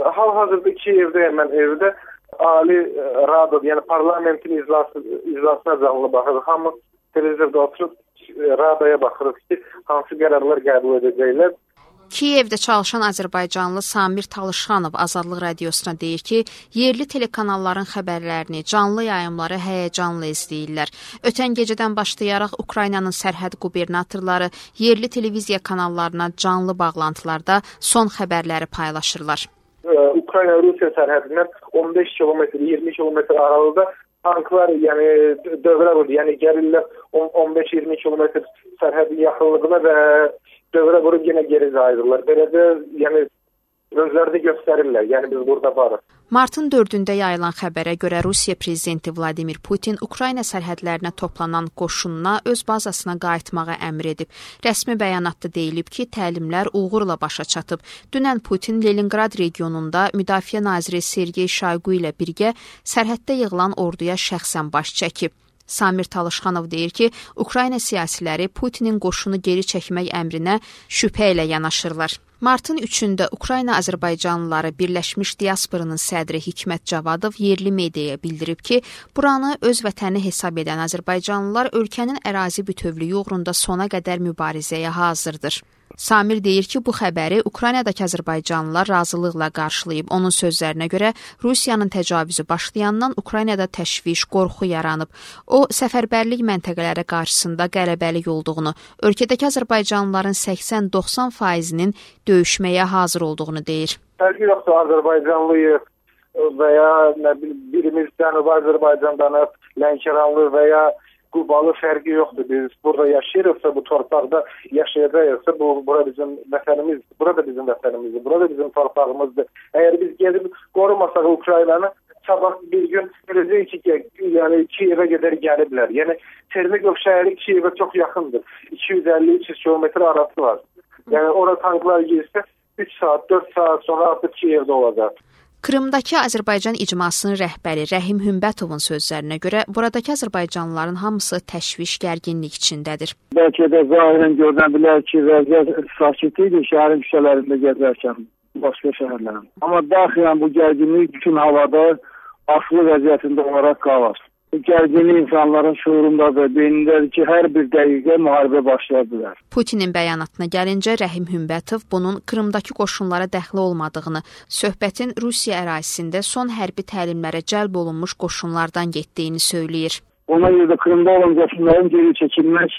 Hal-hazırda Kiyevdəyəm mən evdə. Ali Rada, yəni parlamentin iclasına canlı baxırıq. Hamı televizorda oturub Radaya baxırıq ki, hansı qərarlar qəbul edəcəklər. Kiyevdə çalışan Azərbaycanlı Samir Talışxanov Azadlıq Radiosuna deyir ki, yerli telekanalların xəbərlərini, canlı yayımları həyəcanla izləyirlər. Ötən gecədən başlayaraq Ukraynanın sərhəd qubernatorları yerli televiziya kanallarına canlı bağlantılarda son xəbərləri paylaşırlar. Ukrayna-Rusiya sərhədindən 15 kilometr, 20 kilometr aralıqda tanklar, yəni dövrə vurur, yəni gəlirlər 15-20 kilometr sərhədin yaxınlığına və dövrə vurub yenə geri qayıdırlar. Belə də, yəni özlərini göstərirlər. Yəni biz burada varıq. Martın 4-də yayılan xəbərə görə Rusiya prezidenti Vladimir Putin Ukrayna sərhədlərinə toplanan qoşununa öz bazasına qayıtmağa əmr edib. Rəsmi bəyanatda deyilib ki, təlimlər uğurla başa çatıb. Dünən Putin Leningrad regionunda Müdafiə naziri Sergey Shoigu ilə birgə sərhəddə yığılan orduya şəxsən baş çəkib. Samir Talışxanov deyir ki, Ukrayna siyasiləri Putinin qoşunu geri çəkmək əmrinə şübhə ilə yanaşırlar. Martın 3-də Ukrayna Azərbaycanlıları Birləşmiş Diasporanın sədri Hikmət Cavadov yerli mediaya bildirib ki, buranı öz vətəni hesab edən Azərbaycanlılar ölkənin ərazi bütövlüyü uğrunda sona qədər mübarizəyə hazırdır. Samir deyir ki, bu xəbəri Ukraynadakı Azərbaycanlılar razılıqla qarşılayıb. Onun sözlərinə görə Rusiyanın təcavüzü başlayandan Ukraynada təşviş, qorxu yaranıb. O, səfərbərlik məntəqələri qarşısında qələbəlik olduğunu, ölkədəki Azərbaycanlıların 80-90%-nin döyüşməyə hazır olduğunu deyir. Fərqi yoxdur, Azərbaycanlıyıq və ya birimiz Cənubi Azərbaycandanıq, Lənkəranlı və ya Qubalı fərqi yoxdur. Biz burada yaşayırıqsa, bu torpaqda yaşayacaqsa, bura bizim vətənimizdir. Burada bizim vətənimizdir. Burada bizim torpağımızdır. Əgər biz gedib qorumasaq Ukraynanı, sabah bir gün biləcək ki, yəni Kiyevə qədər gəliblər. Yəni Termikov şəhəri Kiyevə çox yaxındır. 250-300 kilometr arası var. Yəni ora tanklar girsə 3 saat, 4 saat sonra artıq Kiyevdə olacaq. Krımdakı Azərbaycan icmasının rəhbəri Rəhim Hümbətovun sözlərinə görə buradakı azərbaycanlıların hamısı təşviş, gərginlik içindədir. Bəlkə də zahirən görünə bilər ki, vəziyyət sakit idi şəhərin küçələrində gəzərkən, başqa şəhərlərin. Amma daxilən bu gərginlik bütün havada asılı vəziyyətində olaraq qalır. Gərginlik insanların şuurundadır, beynindədir ki, hər bir dəqiqə müharibə başlaya bilər. Putinin bəyanatına gəlincə Rəhim Hümbətov bunun Krımdakı qoşunlara dəxli olmadığını, söhbətin Rusiya ərazisində son hərbi təlimlərə cəlb olunmuş qoşunlardan getdiyini söyləyir. Ona görə də Krımda olan qoşunların geri çəkilmək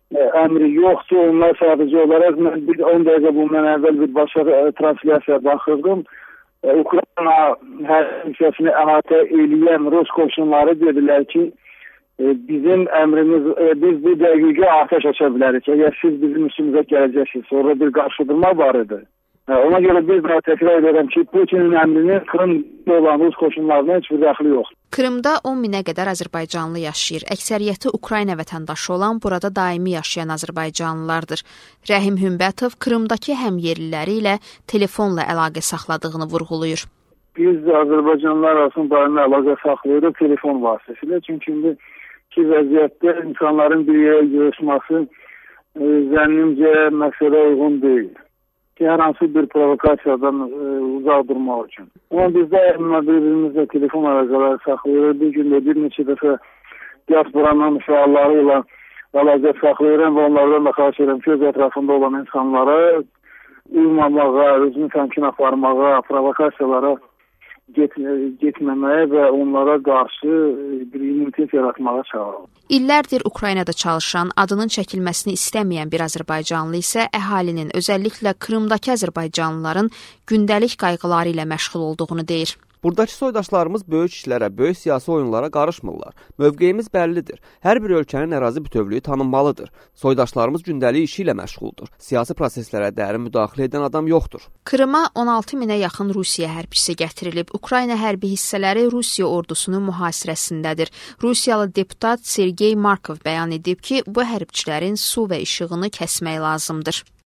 əmri yoxdur. Onlar sadəcə olaraq, mən 10 dəqiqə bundan əvvəl bir başqa translyasiya baxırdım. Ukrayna hərəkəsini əhatə eləyən Rus qoşunları dedilər ki, bizim əmrimiz, biz bu dəqiqə atəş aça bilərik. Əgər siz bizim üstümüzə gələcəksiniz, sonra bir qarşıdurma var idi. Ona görə biz daha təkrar edirəm ki, Putinin əmrinin Krımda olan Rus qoşunlarına heç bir dəxli yoxdur. Krımda 10 minə qədər azərbaycanlı yaşayır. Əksəriyyəti Ukrayna vətəndaşı olan burada daimi yaşayan azərbaycanlılardır. Rəhim Hümbətov Krımdakı həmyerliləri ilə telefonla əlaqə saxladığını vurğulayır. Biz azərbaycanlılar arasında daimi əlaqə saxlayırıq telefon vasitəsilə. Çünki indiki vəziyyətdə insanların bir yerə görüşməsi zənnimcə məsələ uyğun deyil. Hər hansı bir provokasiyadan uzaq durmaq üçün. Amma biz də bir-birimizlə telefon əlaqələri saxlayırıq. Bir gündə bir neçə dəfə diasporanın uşaqları ilə əlaqə saxlayıram və onlardan da xahiş edirəm ki, öz ətrafında olan insanlara uymamağa, özünü təmkin aparmağa, provokasiyalara getməməyə və onlara qarşı bir immunitet yaratmağa çağırır. İllərdir Ukraynada çalışan, adının çəkilməsini istəməyən bir azərbaycanlı isə əhalinin, özəlliklə Krımdakı azərbaycanlıların gündəlik qayğıları ilə məşğul olduğunu deyir. Buradakı soydaşlarımız böyük işlərə, böyük siyasi oyunlara qarışmırlar. Mövqeyimiz bəllidir. Hər bir ölkənin ərazi bütövlüyü tanınmalıdır. Soydaşlarımız gündəlik işi ilə məşğuldur. Siyasi proseslərə dərin müdaxilə edən adam yoxdur. Krıma 16 minə yaxın Rusiya hərbçisi gətirilib. Ukrayna hərbi hissələri Rusiya ordusunun mühasirəsindədir. Rusiyalı deputat Sergey Markov bəyan edib ki, bu hərbçilərin su və işığını kəsmək lazımdır.